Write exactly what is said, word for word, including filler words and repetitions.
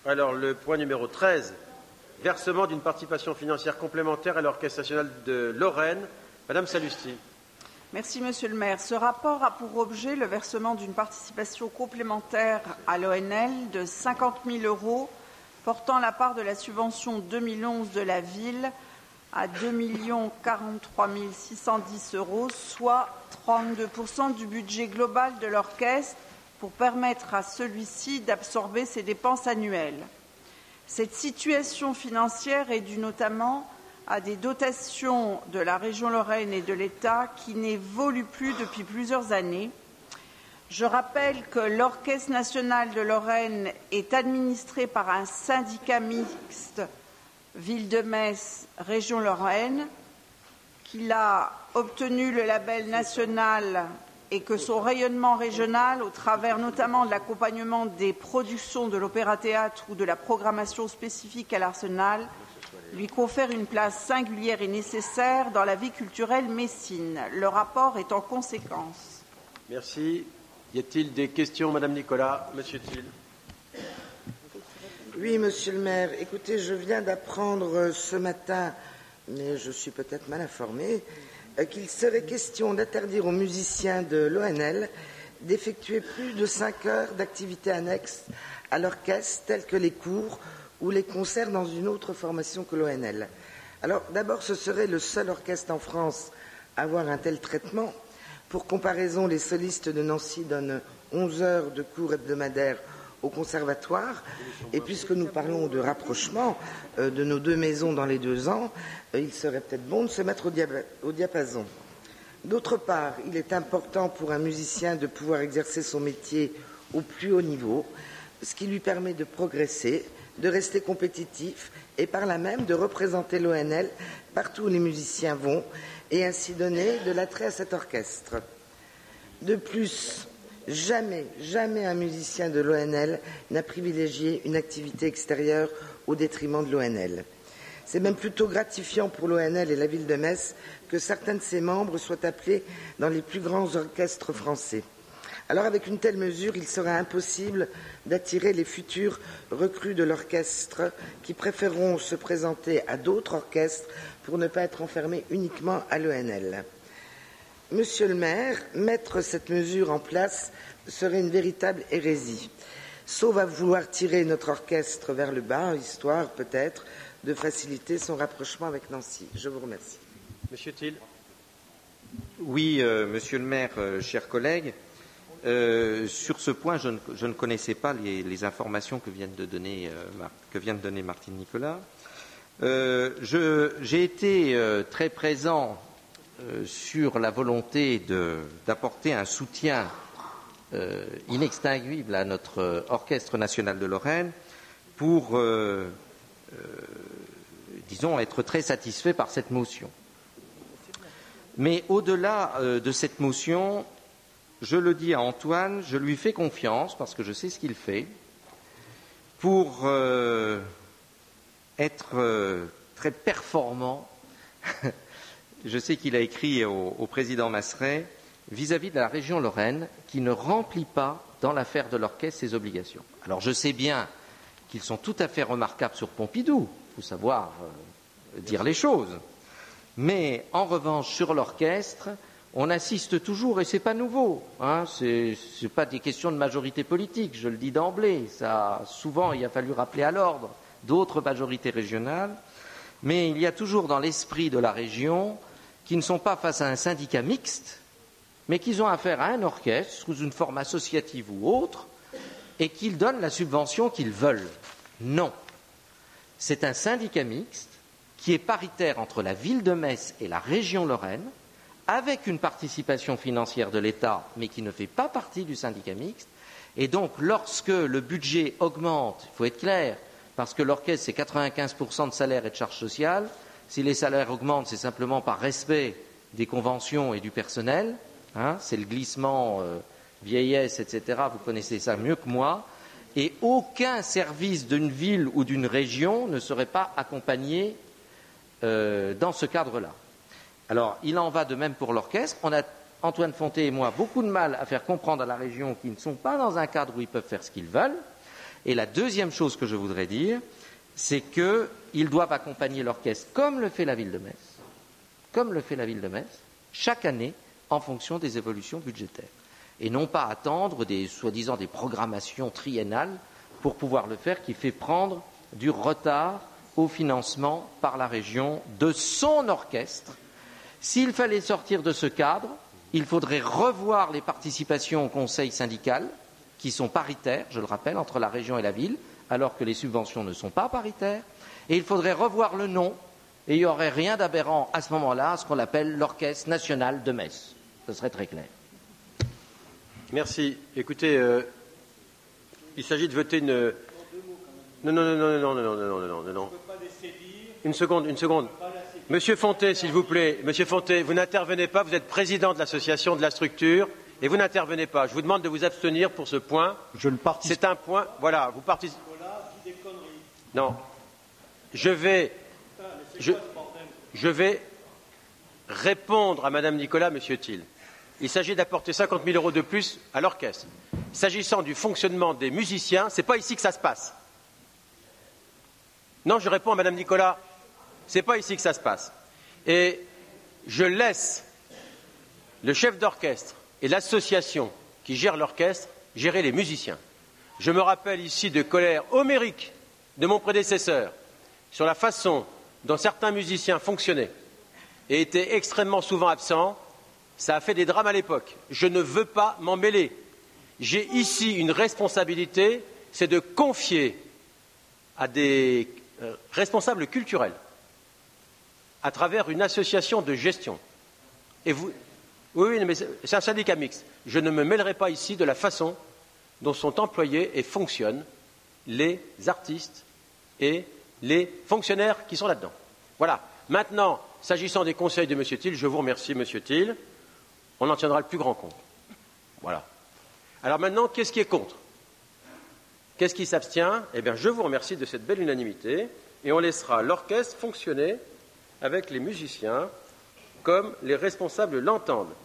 Alors, le point numéro treize, versement d'une participation financière complémentaire à l'Orchestre national de Lorraine. Madame Sallusti. Merci, Monsieur le maire. Ce rapport a pour objet le versement d'une participation complémentaire à l'O N L de cinquante mille euros, portant la part de la subvention deux mille onze de la ville à deux millions quarante-trois mille six cent dix euros, soit trente-deux pour cent du budget global de l'orchestre, pour permettre à celui-ci d'absorber ses dépenses annuelles. Cette situation financière est due notamment à des dotations de la région Lorraine et de l'État qui n'évoluent plus depuis plusieurs années. Je rappelle que l'Orchestre national de Lorraine est administré par un syndicat mixte Ville de Metz, région Lorraine, qu'il a obtenu le label national et que son rayonnement régional, au travers notamment de l'accompagnement des productions de l'opéra-théâtre ou de la programmation spécifique à l'Arsenal, lui confère une place singulière et nécessaire dans la vie culturelle messine. Le rapport est en conséquence. Merci. Y a-t-il des questions, Madame Nicolas? Monsieur Thiel. Oui, Monsieur le maire. Écoutez, je viens d'apprendre ce matin, mais je suis peut-être mal informée, qu'il serait question d'interdire aux musiciens de l'O N L d'effectuer plus de cinq heures d'activités annexes à l'orchestre, telles que les cours ou les concerts dans une autre formation que l'O N L. Alors, d'abord, ce serait le seul orchestre en France à avoir un tel traitement. Pour comparaison, les solistes de Nancy donnent onze heures de cours hebdomadaires au conservatoire. Et puisque nous parlons de rapprochement euh, de nos deux maisons dans les deux ans, euh, il serait peut-être bon de se mettre au, dia au diapason. D'autre part, il est important pour un musicien de pouvoir exercer son métier au plus haut niveau, ce qui lui permet de progresser, de rester compétitif et par là même de représenter l'O N L partout où les musiciens vont et ainsi donner de l'attrait à cet orchestre. De plus, jamais, jamais un musicien de l'O N L n'a privilégié une activité extérieure au détriment de l'O N L. C'est même plutôt gratifiant pour l'O N L et la ville de Metz que certains de ses membres soient appelés dans les plus grands orchestres français. Alors, avec une telle mesure, il sera impossible d'attirer les futurs recrues de l'orchestre qui préféreront se présenter à d'autres orchestres pour ne pas être enfermés uniquement à l'O N L. Monsieur le maire, mettre cette mesure en place serait une véritable hérésie, sauf à vouloir tirer notre orchestre vers le bas, histoire peut-être de faciliter son rapprochement avec Nancy. Je vous remercie. Monsieur Thiel. Oui, euh, monsieur le maire, euh, chers collègues, euh, sur ce point, je ne, je ne connaissais pas les, les informations que, viennent de donner, euh, Mar que vient de donner Martine Nicolas. Euh, j'ai été euh, très présent euh, sur la volonté d'apporter un soutien euh, inextinguible à notre euh, Orchestre national de Lorraine pour, euh, euh, disons, être très satisfait par cette motion. Mais au-delà euh, de cette motion, je le dis à Antoine, je lui fais confiance parce que je sais ce qu'il fait pour euh, être euh, très performant. Je sais qu'il a écrit au, au président Masseret vis-à-vis de la région Lorraine qui ne remplit pas dans l'affaire de l'orchestre ses obligations. Alors je sais bien qu'ils sont tout à fait remarquables sur Pompidou, il faut savoir euh, dire les choses. Mais en revanche, sur l'orchestre, on assiste toujours, et ce n'est pas nouveau, hein, ce n'est pas des questions de majorité politique, je le dis d'emblée, ça, souvent il a fallu rappeler à l'ordre d'autres majorités régionales, mais il y a toujours dans l'esprit de la région qui ne sont pas face à un syndicat mixte, mais qui ont affaire à un orchestre sous une forme associative ou autre, et qu'ils donnent la subvention qu'ils veulent. Non. C'est un syndicat mixte qui est paritaire entre la ville de Metz et la région Lorraine, avec une participation financière de l'État, mais qui ne fait pas partie du syndicat mixte. Et donc, lorsque le budget augmente, il faut être clair, parce que l'orchestre, c'est quatre-vingt-quinze pour cent de salaire et de charges sociales, si les salaires augmentent, c'est simplement par respect des conventions et du personnel, hein, c'est le glissement euh, vieillesse, et cetera, vous connaissez ça mieux que moi, et aucun service d'une ville ou d'une région ne serait pas accompagné euh, dans ce cadre-là. Alors, il en va de même pour l'orchestre. On a, Antoine Fonté et moi, beaucoup de mal à faire comprendre à la région qu'ils ne sont pas dans un cadre où ils peuvent faire ce qu'ils veulent. Et la deuxième chose que je voudrais dire, c'est qu'ils doivent accompagner l'orchestre comme le fait la ville de Metz, comme le fait la ville de Metz, chaque année en fonction des évolutions budgétaires. Et non pas attendre des, soi-disant, des programmations triennales pour pouvoir le faire, qui fait prendre du retard au financement par la région de son orchestre. S'il fallait sortir de ce cadre, il faudrait revoir les participations au conseil syndical, qui sont paritaires, je le rappelle, entre la région et la ville, alors que les subventions ne sont pas paritaires, et il faudrait revoir le nom, et il n'y aurait rien d'aberrant à ce moment-là à ce qu'on appelle l'Orchestre national de Metz. Ce serait très clair. Merci. Écoutez, euh, il s'agit de voter une... Non, non, non, non, non, non, non, non, non, non, non. Une seconde, une seconde. Monsieur Fonté, s'il vous plaît. Monsieur Fonté, vous n'intervenez pas, vous êtes président de l'association de la structure, et vous n'intervenez pas. Je vous demande de vous abstenir pour ce point. Je ne participe C'est un point... Voilà, vous participez... Non. Je vais... Je, je vais répondre à Madame Nicolas, Monsieur Thiel. Il s'agit d'apporter cinquante mille euros de plus à l'orchestre. S'agissant du fonctionnement des musiciens, ce n'est pas ici que ça se passe. Non, je réponds à Madame Nicolas, ce n'est pas ici que ça se passe. Et je laisse le chef d'orchestre et l'association qui gère l'orchestre gérer les musiciens. Je me rappelle ici de colères homériques de mon prédécesseur sur la façon dont certains musiciens fonctionnaient et étaient extrêmement souvent absents. Ça a fait des drames à l'époque. Je ne veux pas m'en mêler. J'ai ici une responsabilité, c'est de confier à des euh, responsables culturels, à travers une association de gestion. Et vous, oui, oui, mais c'est un syndicat mixte. Je ne me mêlerai pas ici de la façon dont sont employés et fonctionnent les artistes et les fonctionnaires qui sont là-dedans. Voilà. Maintenant, s'agissant des conseils de M. Thiel, je vous remercie, M. Thiel. On en tiendra le plus grand compte. Voilà. Alors maintenant, qu'est-ce qui est contre? Qu'est-ce qui s'abstient? Eh bien, je vous remercie de cette belle unanimité et on laissera l'orchestre fonctionner avec les musiciens comme les responsables l'entendent.